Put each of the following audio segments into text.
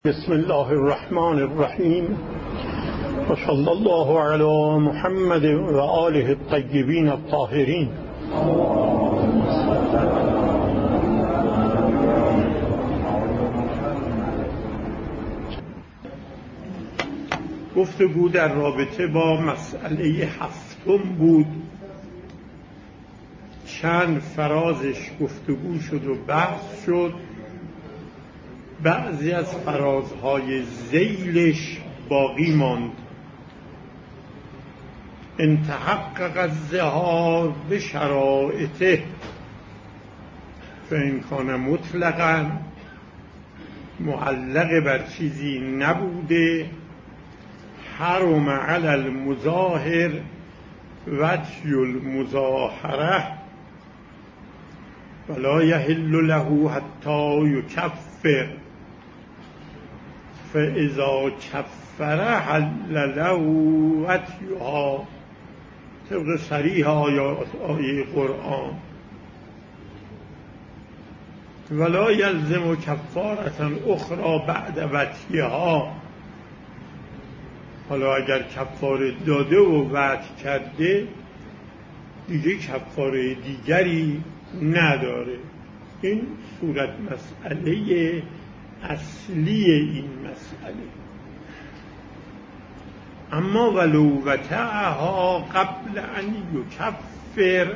بسم الله الرحمن الرحیم و صلی الله علی محمد و آله الطیبین الطاهرین. گفتگو در رابطه با مسئله هفتم بود. چند فرازش گفتگو شد و بحث شد. بعضی از فرازهای ذیلش باقی ماند. ان تحقق الظهار به شرایطه فان کان مطلقا، معلق بر چیزی نبوده، حرم علی المظاهر وجه المظاهره ولا یحل له حتی یکفر فاذا کفر حل له وجهها، طبق صریح آیه قرآن. ولا یلزم کفارة اخرى بعد وجهها، حالا اگر کفاره داده و وجه کرده دیگه کفاره دیگری نداره. این صورت مسئله اصلی این مسئله. اما ولو وطئها قبل ان یکفر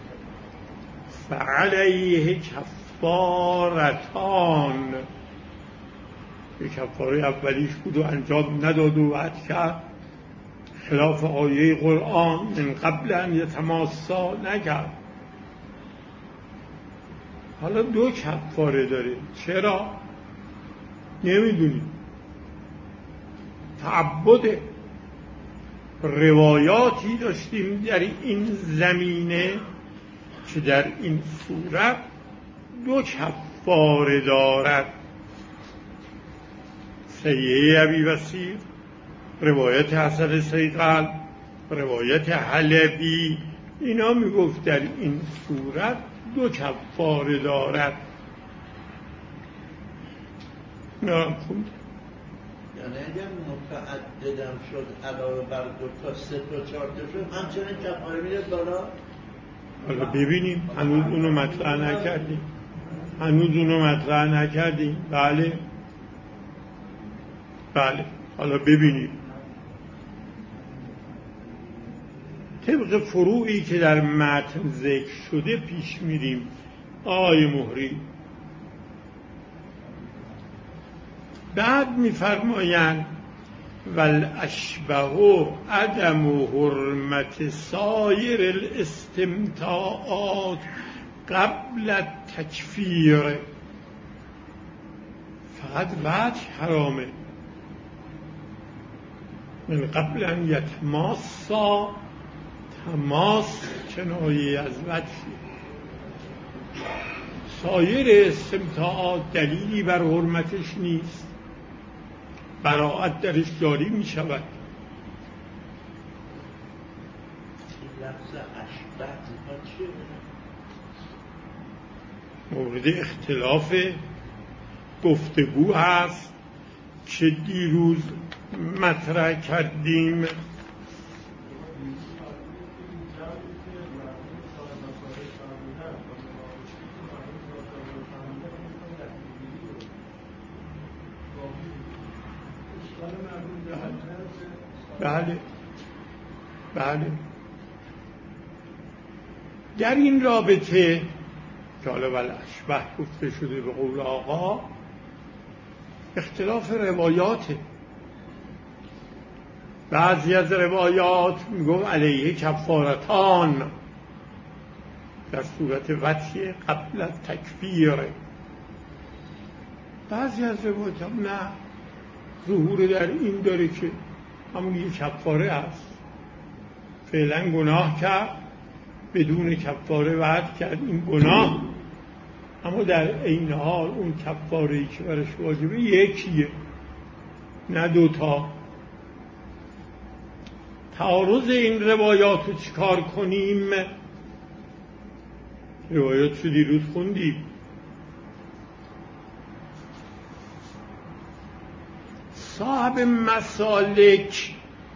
فعلیه کفارتان، یک کفاره اولیش بود و انجام نداد و وعد کرد، خلاف آیه قرآن من قبل ان یتماسا نکرد. حالا دو کفاره داره. چرا؟ نمیدونیم. تعبد روایاتی داشتیم در این زمینه که در این صورت دو کفاره دارد. سیئه ابی وسیق، روایت حسن صیقل، روایت حلبی، اینا میگفت در این صورت دو کفاره دارد. نام خوند. یعنی اگر متعددم شد علاوه بر دو تا سه تا چهار تا شد همچنین کفاره میره بالا. حالا ببینیم. هنوز اونو مطرح نکردیم. بله حالا ببینیم. طبق فروعی که در متن ذکر شده پیش میریم. آقای مهری بعد میفرمایند والاشبه عدم حرمت سایر الاستمتاعات قبل التکفیر، فقط وجه حرامه. من قبل ان یتماسا، تماس کنایه از وجه. سایر استمتاعات دلیلی بر حرمتش نیست، براءت درش جاری می شود. لفظ اشبه چیه؟ مورد اختلاف گفتگو هست که دیروز مطرح کردیم. بله در این رابطه که حالا والاشبه گفته شده به قول آقا، اختلاف روایاته. بعضی از روایات میگو علیه کفارتان در صورت وجه قبل تکفیر. بعضی از روایات هم نه، ظهور در این داره که همون یک کفاره هست. فعلا گناه کرد، بدون کفاره وعد کرد این گناه، اما در عین حال اون کفاره‌ای که برش واجبه یکیه، نه دوتا. تعارض این روایات رو چیکار کنیم؟ روایات رو دیروز خوندیم. صاحب مسالک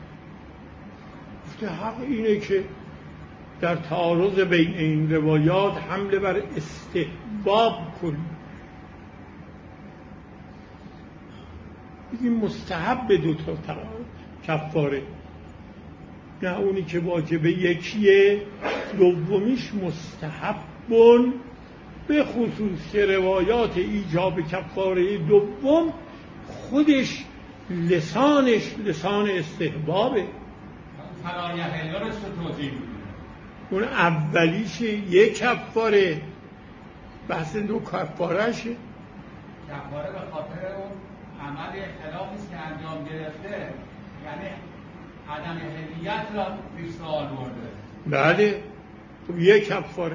گفته حق اینه که در تعارض بین این روایات حمله بر استحباب کنیم، بگیم مستحب به دو تا کفاره، نه اونی که واجب یکیه، دومیش مستحبون، به خصوص که روایات ایجاب کفاره دوم خودش لسانش لسان استحبابه. اون اولیش یک کفاره، بحث دو کفارهشه. کفاره به خاطر اون عمل خلافی که انجام گرفته، یعنی عدم هدیت را پیش سوال برده. بله، خب یک کفاره.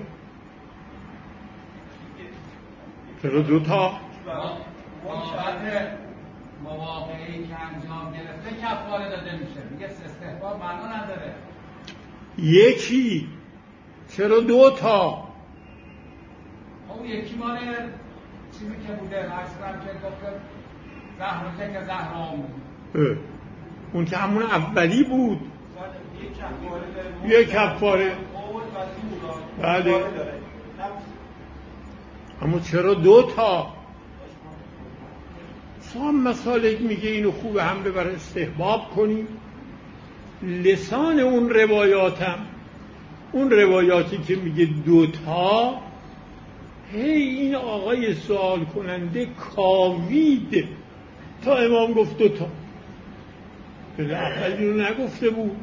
چرا دو تا؟ بابت مواقعی که انجام گرفته کفاره داده میشه، میگه استحباب معنا نداره. یکی، چرا دو تا؟ اون یکی مال چیزی که بوده، اصلا که گفته زهره که زهرام بود، اون که همون اولی بود. یک کفاره. بله. اما چرا دو تا؟ صاحب مسالک میگه اینو خوبه حمله بر استحباب کنیم. لسان اون روایاتم، اون روایاتی که میگه دوتا، هی این آقای سوال کننده کاوید تا امام گفت دوتا، بله اولی رو نگفته بود.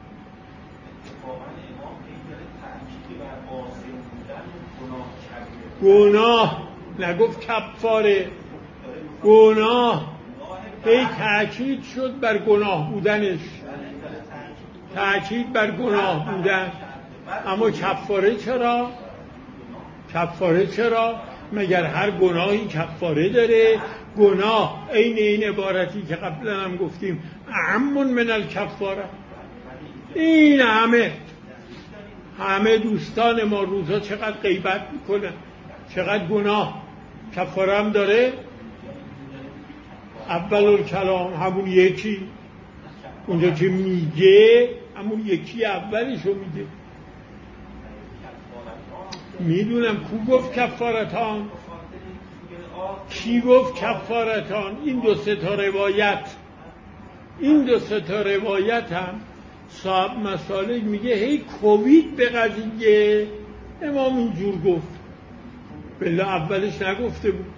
گناه نگفت کفاره، گناه هی تأکید شد بر گناه بودنش، تأکید بر گناه بودن. اما کفاره چرا؟ کفاره چرا؟ مگر هر گناهی کفاره داره؟ گناه عین این عبارتی که قبلا هم گفتیم اعم من الکفاره. این همه دوستان ما روزا چقدر غیبت میکنن، چقدر گناه، کفاره هم داره. اول الکلام همون یکی، اونجا که میگه همون یکی اولشو میگه. میدونم کو گفت کفارتان، کی گفت کفارتان. این دو سه تا روایت هم صاحب مسالک میگه هی کوبید به قضیه، امام اینجور گفت، بله اولش نگفته بود.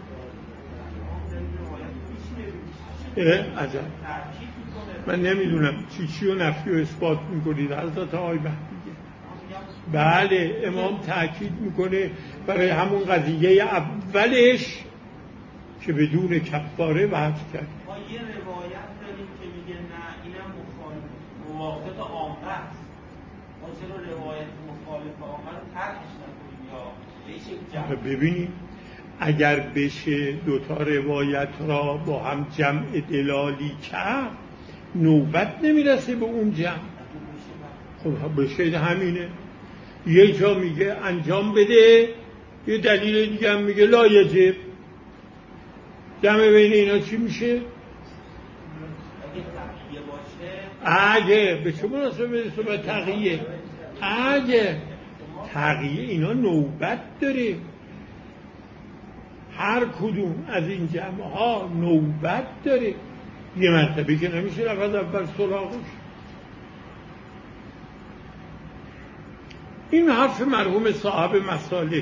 عجب، من نمیدونم چی و نفی و اثبات میکنید حضرت آقای بهی. بله امام تأکید میکنه برای همون قضیه اولش که بدون کفاره بحث کرد. ما یه روایت داریم که میگه نه اینم موافق عامه است، ما چرا روایت مخالف عامه رو ترکش نکنیم؟ یا ببینید اگر بشه دوتا روایت را با هم جمع دلالی کرد نوبت نمیرسه به اون جمع. خب بشه همینه، یه جا میگه انجام بده، یه دلیل دیگه هم میگه لا یجب. جمع بین اینا چی میشه؟ اگه به چه مناسبه برسه به تقیه؟ اگه تقیه اینا نوبت داره، هر کدوم از این جمع ها نوبت داره، یه مرتبه که نمیشه رفت اول سراغش. این حرف مرحوم صاحب مسالک.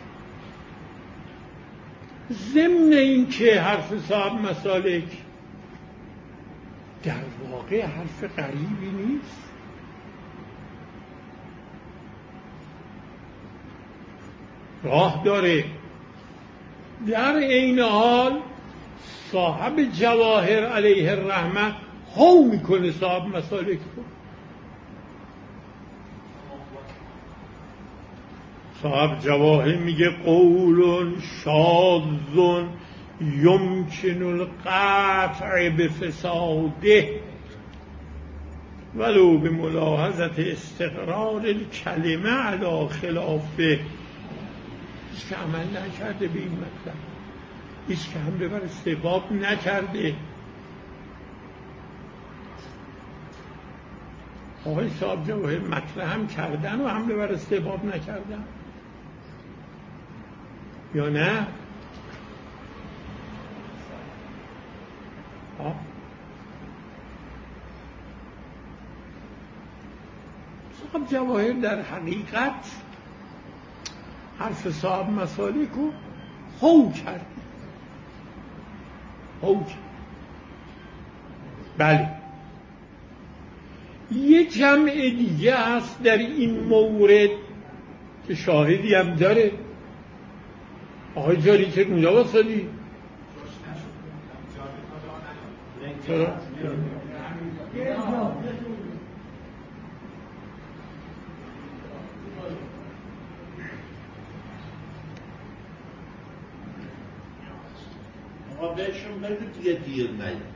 ضمن این که حرف صاحب مسالک در واقع حرف غریبی نیست. راه داره. در این حال صاحب جواهر علیه الرحمه هو میکنه صاحب مسالک رو. صاحب جواهر میگه قول شاذ یمکن القطع بفساده ولو به ملاحظت استقرار الکلمه علی خلافه. هیچ که عمل نکرده به این مطلب، هیچ که حمله بر استحباب نکرده. آقای صاحب جواهر مطرح هم کردن و حمله بر استحباب نکردن یا نه؟ صاحب جواهر در حقیقت حرف صاحب مسالک رو هو کرد. بله یه جمع دیگه هست در این مورد که شاهدی هم داره. آقای جاری که اونجا واسدی چرا؟ آقا بهشون بگو دیگه دیر نید.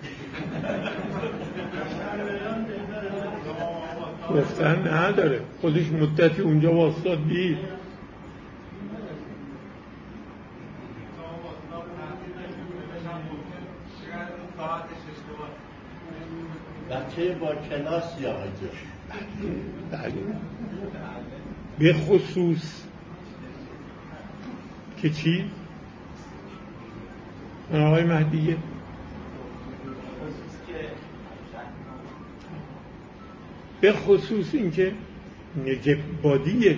گفتن نداره، خودش مدتی اونجا واسطاد دید. بچه با کلاس یا آجاش بله به خصوص که چی؟ آقای مهدیه به خصوص اینکه نجب بادیه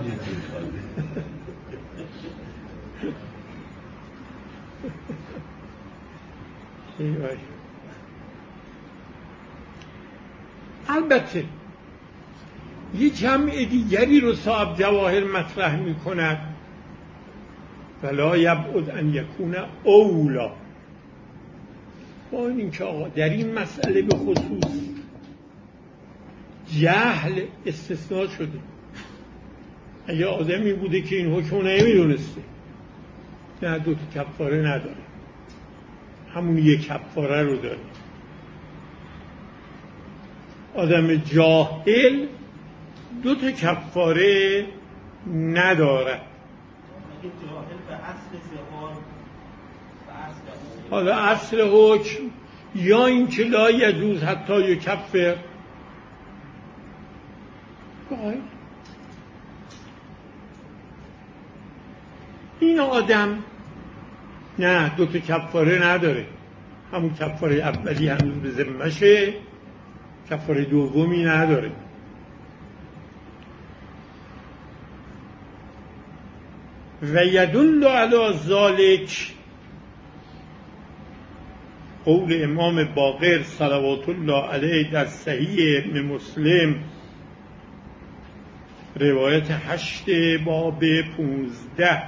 البته یه جمع دیگری رو صاحب جواهر مطرح می کند ولا یبعد ان یکون اولا، با این که آقا در این مسئله به خصوص جهل استثناء شده. اگه آدمی بوده که این حکم نمیدونسته نه دو تا کفاره نداره، همون یک کفاره رو داره. آدم جاهل دو تا کفاره نداره. حالا اصل حکم یا این که لا یجوز حتی یکفر، این آدم نه دو تا کفاره نداره، همون کفاره اولی هنوز به ذمشه، کفاره دومی نداره. و یدل علی ذلک قول امام باقر صلوات الله علیه در صحیح ابن مسلم روایت 8 باب 15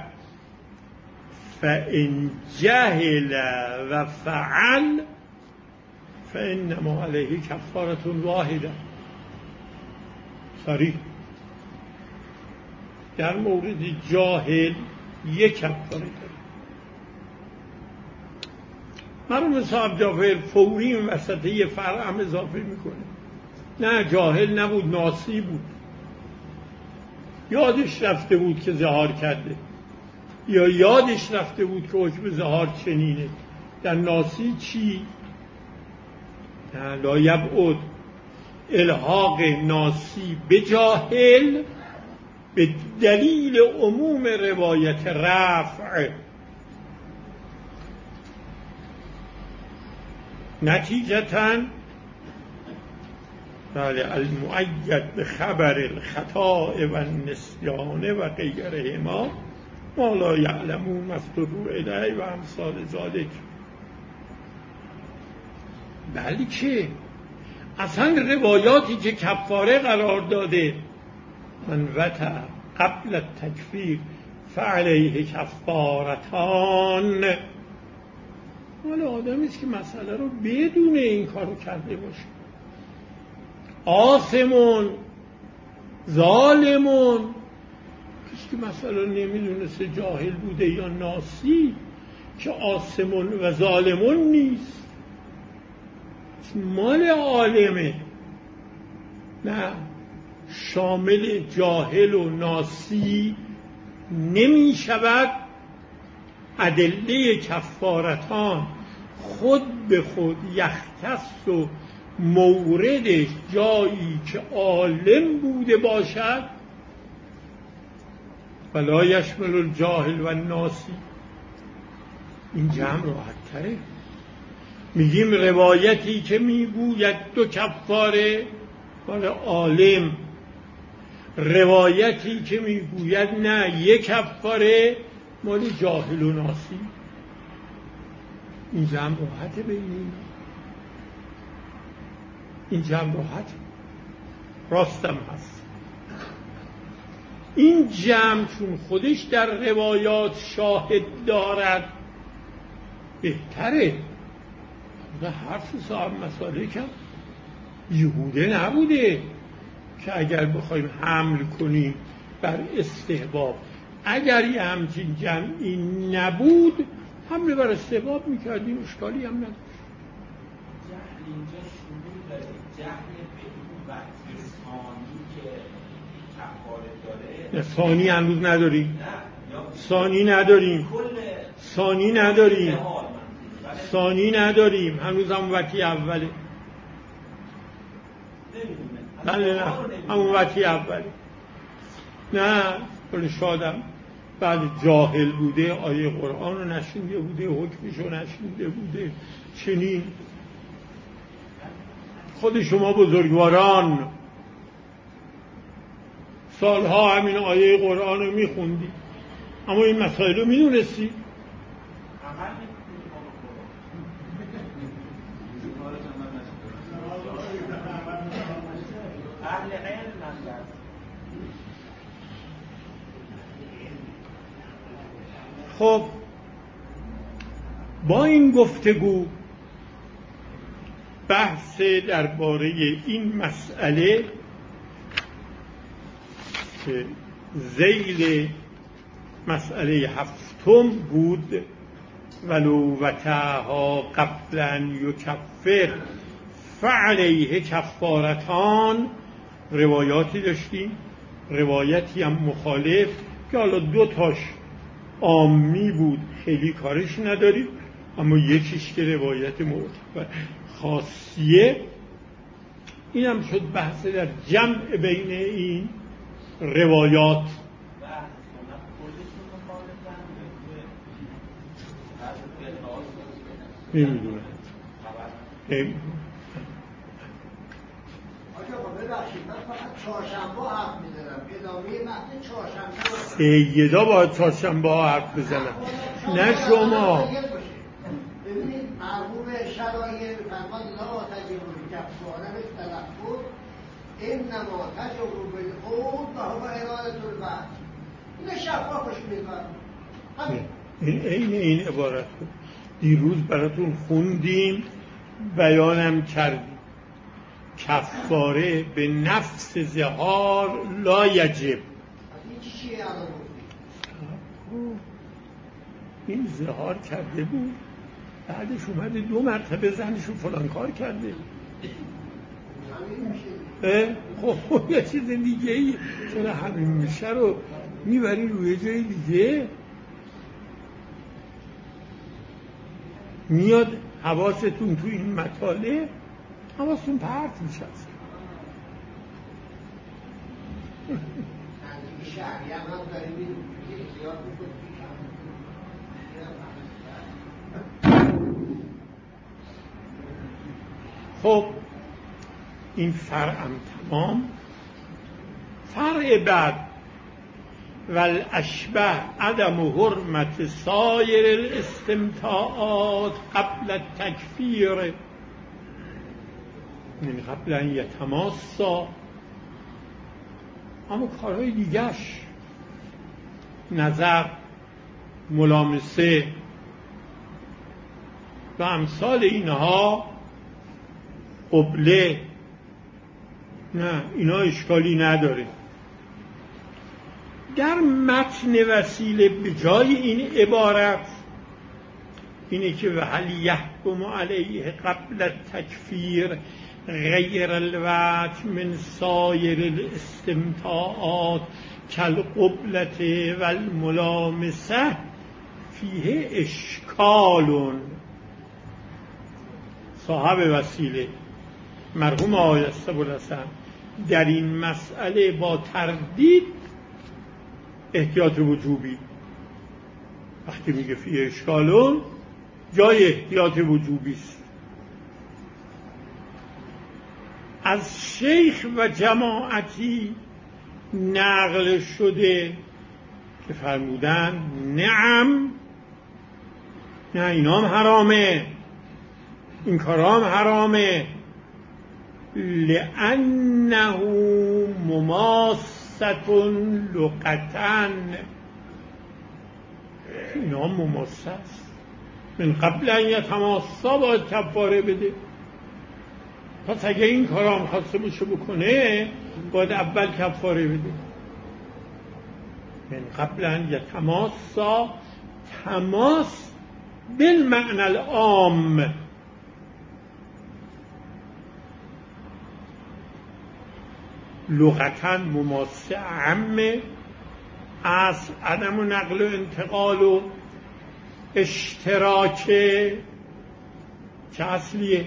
فإن جهل و فعل فإنما علیه کفارة واحده. صریح در مورد جاهل یک کفاره داره. مرحوم صاحب جواهر فوری این وسط یه فرع هم اضافه میکنه. نه جاهل نبود، ناسی بود، یادش رفته بود که ظهار کرده یا یادش رفته بود که حکم ظهار چنینه. در ناسی چی؟ لا یبعد الحاق ناسی به جاهل به دلیل عموم روایت رفع. نتیجتاً بله المؤید به خبر الخطا و النسیان و غیرهما ما لا یعلمون مفتروا الیه و امثال ذالک. بلکه اصلا روایاتی که کفاره قرار داده من وطع قبل التکفیر فعلیه کفارتان، مال آدمیست که مسئله رو بدون این کارو کرده باشه. آثمون ظالمون، کسی که مسئله نمیدونسته جاهل بوده یا ناسی که آثمون و ظالمون نیست، مال عالمه. نه شامل جاهل و ناسی نمی شود. ادله کفارتان خود به خود یختص و موردش جایی که عالم بوده باشد ولا یشمل الجاهل و الناسی، این جمع راحت تره. میگیم روایتی که میگوید 2 کفاره مال عالم، روایتی که میگوید نه 1 کفاره مال جاهل و ناسی. این جمع راحته بینیم، این جمع راحت راستم هست. این جمع چون خودش در روایات شاهد دارد بهتره. حرف صاحب مسئله کم یهوده نبوده که اگر بخوایم حمل کنیم بر استحباب، اگر یه همچین جمعی نبود حمله بر استحباب میکردیم، اشکالی هم نداشت. جهل اینجا شروع داره، جهل به اون وقتی ثانی که کفاره داره. ثانی هنوز نداریم، ثانی نداریم، ثانی نداریم، ثانی نداریم، هنوز هم وقتی اوله. نه همون وقتی اوله. نه ولی شادم بعد جاهل بوده، آیه قرآن رو نشنیده بوده، حکمش رو نشنیده بوده. چنین خود شما بزرگواران سالها همین آیه قرآن رو میخوندی اما این مسائل رو میدونستی؟ خب با این گفتگو بحث درباره این مسئله که ذیل مسئله 7 بود، ولو وتعها قبل ان یکفر فعلیه کفارتان، روایاتی داشتیم، روایتی هم مخالف که حالا 2 تاش عامی بود خیلی کارش نداریم، اما یکیش که روایت معتبر خاصیه. این هم شد بحث در جمع بین این روایات. نمیدونم ببخشید من فقط چهارشنبه حرف میزنم، ادامه متن چهارشنبه سیدا باید چهارشنبه حرف بزنم نه شما. ببینید مرحوم شرایع فرمان لا تجربه کفاره به تلفظ انما تجربه بالقول و هو اراده البعض. این شفافش میکنم. این عبارت بود دیروز براتون خوندیم، بیانم کردیم. کفاره به نفس زهار لا یجب. این زهار کرده بود، بعدش اومده 2 مرتبه زنشو فلان کار کرده. خب یه چیز دیگه ای چرا همین میشه رو میبری روی جای دیگه؟ میاد حواستون تو این مطالب حواستون پرت میشه. خب این فرعم تمام. فرع بعد والاشبه عدم حرمت سایر الاستمتاعات قبل التکفیر، من قبل ان یتماسا. اما کارهای دیگرش، نظر، ملامسه و امثال اینها، قبله، نه اینا اشکالی نداره. در متن وسیله به جای این عبارت اینه که وهل یحکم علیه قبل التکفیر غیر الوجه من سایر الاستمتاعات کالقبلة والملامسه فیه اشکال. صاحب وسیله مرحوم آقای اسدالحسن در این مسئله با تردید احتیاط وجوبی، وقتی میگه فی اشکالون جای احتیاط وجوبی است. از شیخ و جماعتی نقل شده که فرمودن نعم، نه اینام حرامه، این کارام حرامه، لأنه مماست لغتن، اینا مماست است، من قبل ان یتماسا باید کفاره بده. پس اگه این کارام خواسته باشه بکنه باید اول کفاره بده. من قبل ان یتماسا، تماس بالمعنى العام، لغتاً مماسه عمه، اصل عدم و نقل و انتقال و اشتراک چه اصلیه؟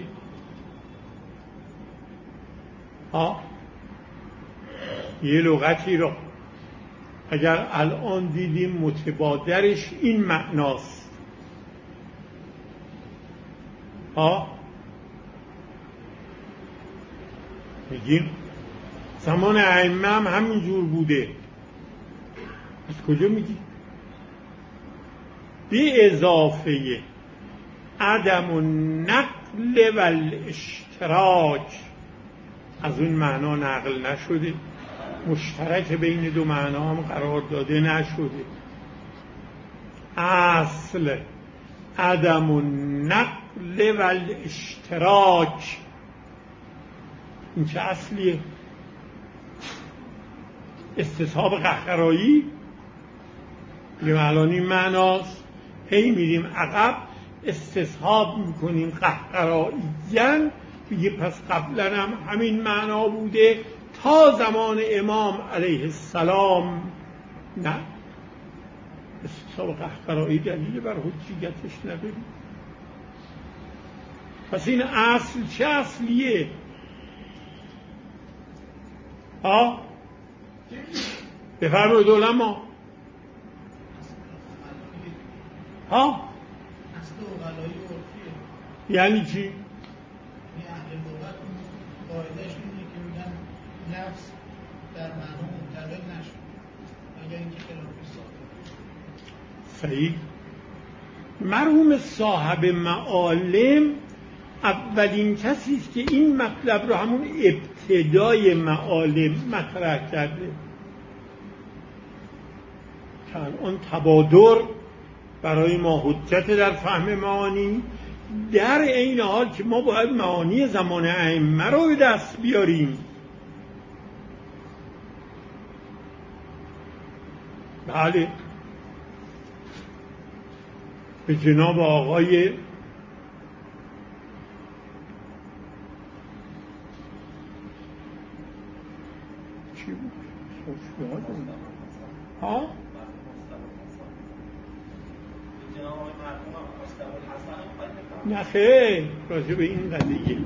یه لغتی رو اگر الان دیدیم متبادرش این معناست، میگیم زمان ائمه هم همینجور بوده. از کجا میگی؟ به اضافه عدم النقل و الاشتراک، از اون معنا نقل نشده، مشترک بین دو معنا هم قرار داده نشده. اصل عدم النقل و الاشتراک، این چه اصلیه؟ استصحاب قهقرایی. میگم الان این معناست، هی میریم عقب استصحاب میکنیم قهقراییاً، میگه پس قبلا هم همین معنا بوده تا زمان امام علیه السلام. نه، استصحاب قهقرایی دلیل بر حجیتش نداریم. پس این اصل چه اصلیه؟ بفرمایید علما. یعنی چی؟ اهل لغت قاعدهش اینه که میگن لفظ در معنا منتقل نشد مگر اینکه خلافی صادر. صحیح. مرحوم صاحب معالم اولین کسی است که این مطلب رو همون ابتدای معالم مطرح کرده. که الان تبادر برای ما حجت در فهم معانی، در این حال که ما باید معانی زمان ائمه رو به دست بیاریم. بله، به جناب آقای چی بود؟ نه خیر، راجع به این قضیه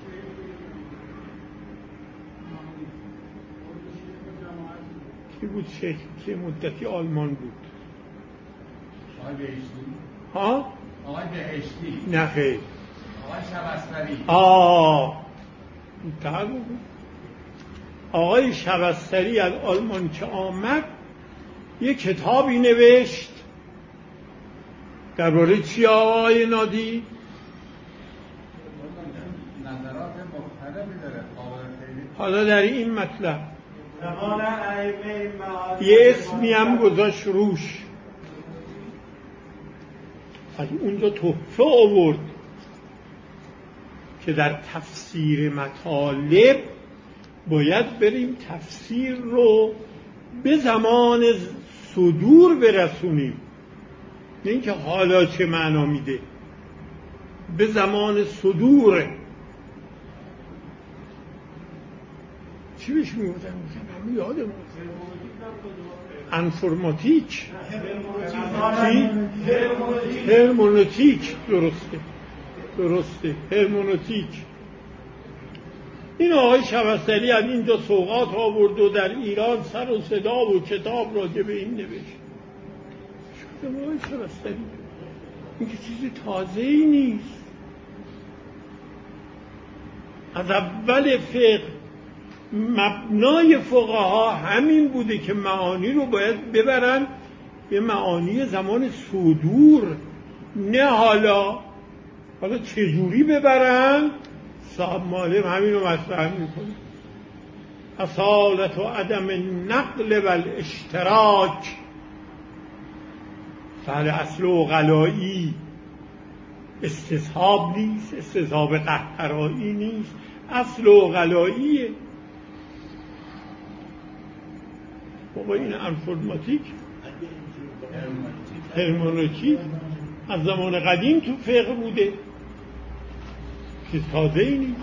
کی بود؟ شیخ که مدتی آلمان بود. آقای بهشتی. آقای بهشتی. نه خیر، آقای شبستری. آقای شبستری از آلمان که آمد یه کتابی نوشت درباره چی آقای نادی؟ نظرات مختلفی داره. حالا در این مطلب یه اسمی هم گذاشت روش، از اونجا تحفه آورد که در تفسیر مطالب باید بریم تفسیر رو به زمان صدور برسونیم، نه اینکه حالا چه معنا میده، به زمان صدور. چی بهش میگفتن؟ همه یادمون انفرماتیک، هرمونوتیک. درسته هرمونوتیک. این آقای شبستری از اینجا سوغات آورد و در ایران سر و صدا و کتاب راجع به این نوشت. شده آقای شبستری این که چیز تازه‌ای نیست. از اول فقه مبنای فقها همین بوده که معانی رو باید ببرن به معانی زمان صدور، نه حالا چجوری ببرن. صاحب معلم همین رو مطرح میکنه. اصالت و عدم نقل و الاشتراک. فعل اصل عقلایی استصحاب نیست، استصحاب قهقرایی نیست، اصل عقلاییه. بابا این انفورماتیک هرمونوتیک از زمان قدیم تو فقه بوده، چیز تازه ای نیست.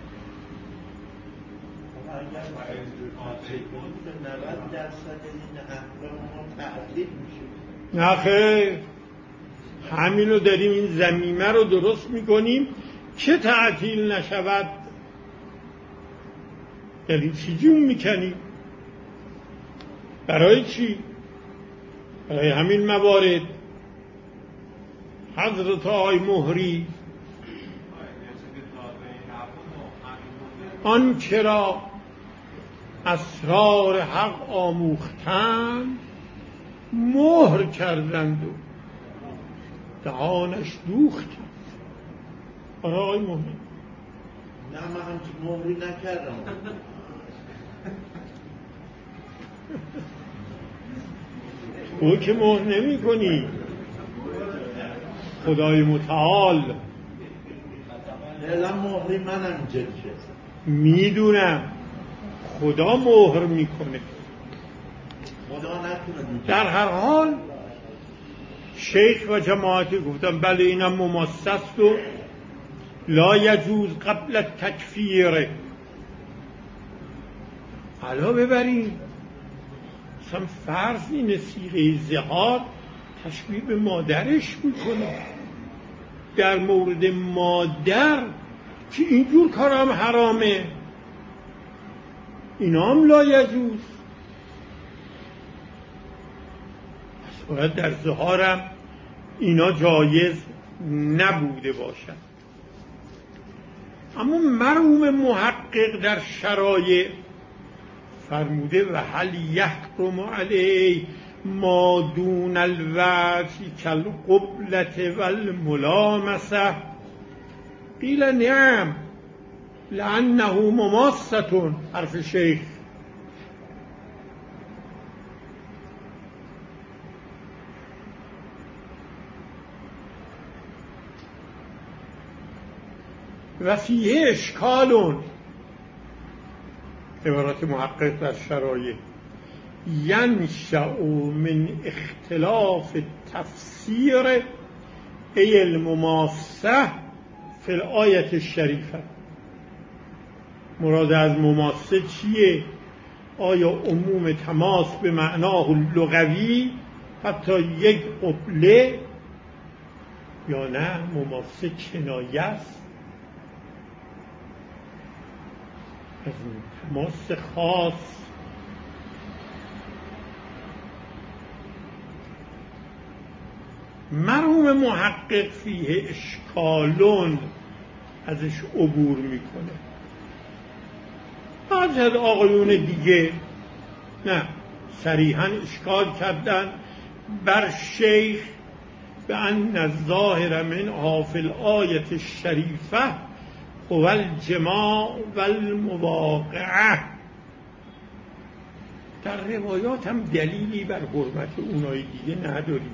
نه خیر، همینو داریم این ضمیمه رو درست میکنیم که تعطیل نشود. یعنی چی جون میکنیم؟ برای چی؟ برای همین موارد. حضرت آقای مهری آن چرا اسرار حق آموختند مهر کردند و دهانش دوختند. آقای مهری نه من همچه مهری نکردم. تو که مهر نمی کنی، خدای متعال. الان مهری منم جلشه میدونم خدا مهر میکنه. خدا نکنه. در هر حال شیخ و جماعتی گفتن بله اینم مماسست و لا یجوز قبل تکفیر. حالا ببریم مثلا فرض اینه صیغه ظهار تشبیه به مادرش میکنه. در مورد مادر که اینجور کارم حرامه، اینا هم لا یجوز. پس باید در ظهارم اینا جایز نبوده باشد. اما مرحوم محقق در شرایع فرموده و هل یحرم علیه ما دون الوجه کالقبلة والملامسه. قیل نعم لانه مماسة. حرف شیخ. و فیه اشکال. عبارت محقق در شرایع ینشأ من اختلاف تفسیر ای المماسه فی الآیت الشریفه. مراد از مماسه چیه؟ آیا عموم تماس به معناه لغوی حتی یک قبله، یا نه مماسه کنایه است از تماس خاص؟ مرحوم محقق فیه اشکالون ازش عبور میکنه. بعضی از آقایون دیگه نه، صریحاً اشکال کردن بر شیخ به ان الظاهر منها فی الآیة الشریفه هو الجماع والمواقعه. در روایات هم دلیلی بر حرمت اونای دیگه نداریم،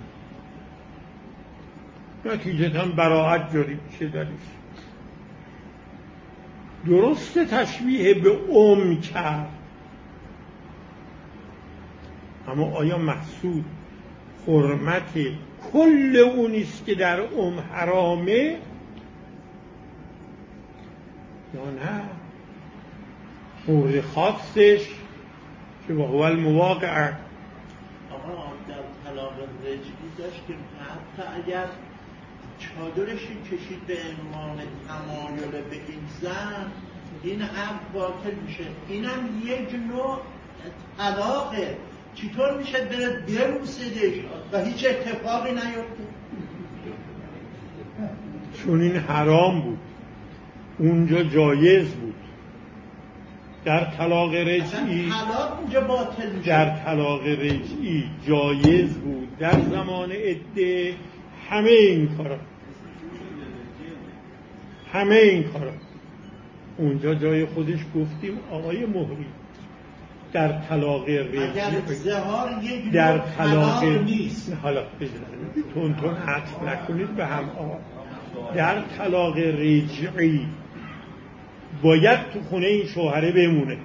نتیجتاً براحت جاری میشه درش. درست تشبیه به کرد، اما آیا مقصود حرمت کل اونیست که در حرامه یا نه مورد خاصش که با هو المواقع. آقا در طلاق رجعی داشت که حتی اگر چادرش کشید به عنوان تمایل به این زن، این عقد باطل میشه. اینم یک نوع طلاقه. چطور میشه بره بروسیدش و هیچ اتفاقی نیفته؟ چون این حرام بود، اونجا جایز بود. در طلاق رجعی در طلاق رجعی جایز بود. در زمان عده همه این کارا اونجا جای خودش گفتیم آقای مهری در طلاق رجعی در طلاق نیست. حالا تون عطف نکنید به هم. در طلاق رجعی باید تو خونه این شوهره بمونه،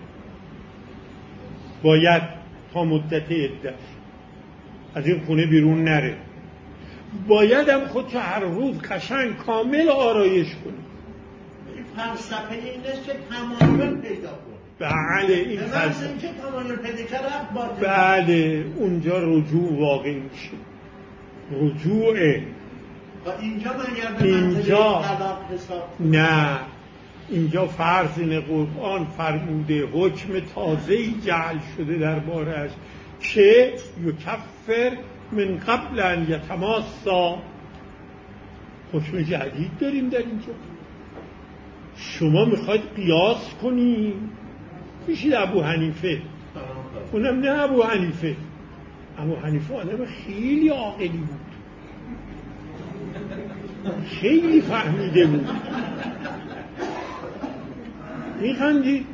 باید تا مدت عده‌اش از این خونه بیرون نره، باید هم خودشو هر روز قشنگ کامل آرایش کنه. فلسفه این است که تمایل پیدا کنه. بله این فلسفه این که تمایل پیدا کرد باطل. بله اونجا رجوع واقعی میشه. رجوعه. و اینجا من اینجا نه، اینجا فرزین قرآن فرموده حکم تازه‌ای جعل شده دربارش که یکفر من قبل ان یتماسا. حکم جدید داریم در اینجا. شما میخواید قیاس کنی میشید ابو حنیفه. اونم نه ابو حنیفه. ابو حنیفه آدم خیلی عاقلی بود، خیلی فهمیده بود. میخندی؟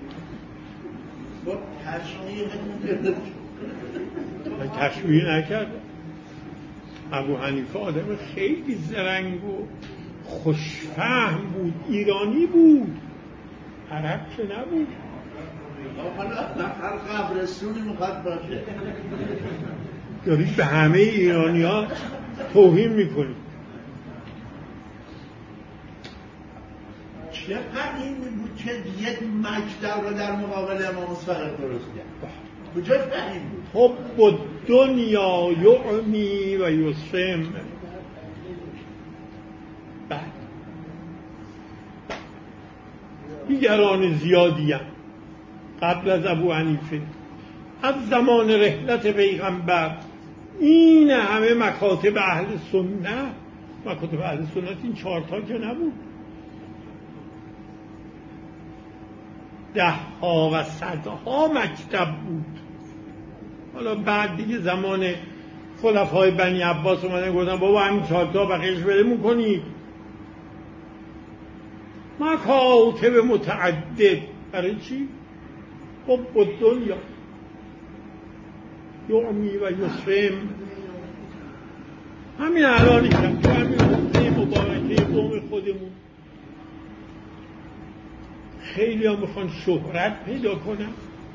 تشویق نکرد. ابو حنیفه آدم خیلی زرنگ و خوشفهم بود، ایرانی بود، عرب که نبود. هر قبرستونی میخواد باشه. دارید به همه ایرانی ها توهین میکنید. چقدر این بود که یک مکتب رو در مقابل امام صادق درست کرد؟ کجا فهیم بود؟ حب دنیا یعمی و یسم. دیگران زیادی هم قبل از ابو حنیفه از زمان رحلت پیغمبر این همه مکاتب اهل سنت. مکاتب اهل سنت این 4 تا که نبود، 10 ها و 100 ها مکتب بود. حالا بعد دیگه زمان خلفای بنی عباس اومدن گفتن بابا همین 4 تا بقیه‌اش ولمون کنید. مکاتب متعدد. برای چی؟ حب دنیا یعمی و یسرم. همین الانی کم تو همین حوزه مبارکه قوم خودمون خیلی ها میخوان شهرت پیدا کنن،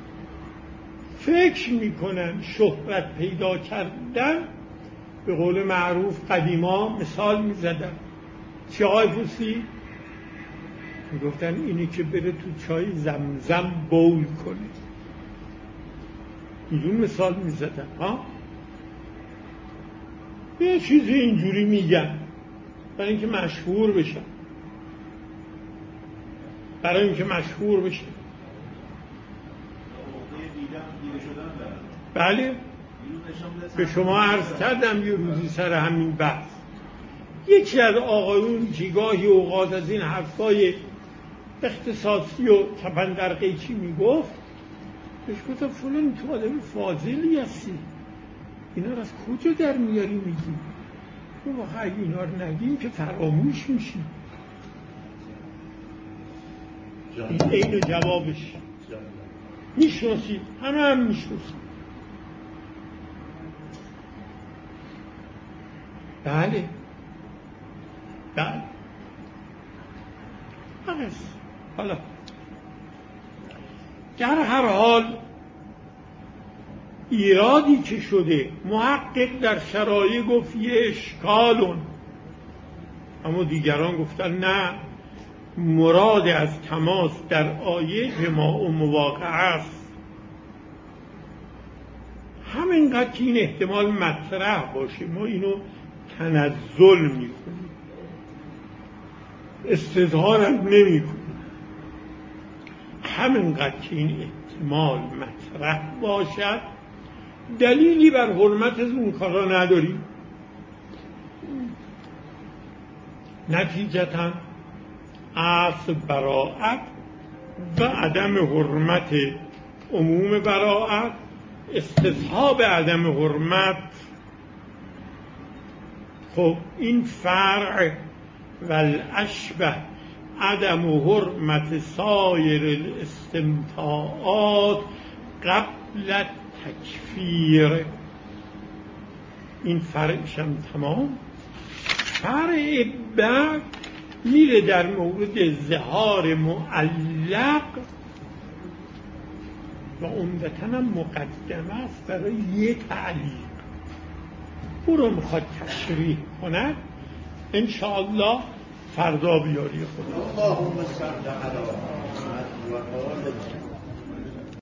فکر میکنن شهرت پیدا کردن. به قول معروف قدیما مثال میزدن. چه آقای فوسی؟ میگفتن اینی که بره تو چای زمزم بول کنه. اینجور مثال میزدن. یه چیزی اینجوری میگن برای اینکه مشهور بشن، برای اینکه مشهور بشن. بله به شما عرض کردم یه روزی سر همین بحث یکی از آقایون جیگاهی اوقات از این حرفای اختصاصی و کپندر قیچی میگفت. بهش گفتم فلان تو آدم فاضلی هستی، اینا رو از کجا در میاری میگی؟ واقعا اگه اینا رو نگیم که فراموش میشیم. این عین جوابش. میشناسید، همه هم میشناسید. بله حالا در هر حال ایرادی که شده محقق در شرایع گفت یه اشکالون، اما دیگران گفتن نه، مراد از تماس در آیه جماع و مواقعه است. همینقدر که این احتمال مطرح باشه ما اینو تنزل میکنیم، استظهار هم نمی کنیم. همینقدر که این احتمال مطرح باشد دلیلی بر حرمت از اون کارا نداریم. نتیجتاً اصل براءت و عدم حرمت عموم براءت، استصحاب عدم حرمت. خب این فرع والاشبه عدم حرمت سایر الاستمتاعات قبل تکفیر، این فرعش هم تمام. فرع بعد میره در مورد ظهار معلق و عمدتاً هم مقدمه است برای یه تعلیق. او رو میخواد تشریح کند انشاءالله فردا بیاری خدا. اللهم صل علی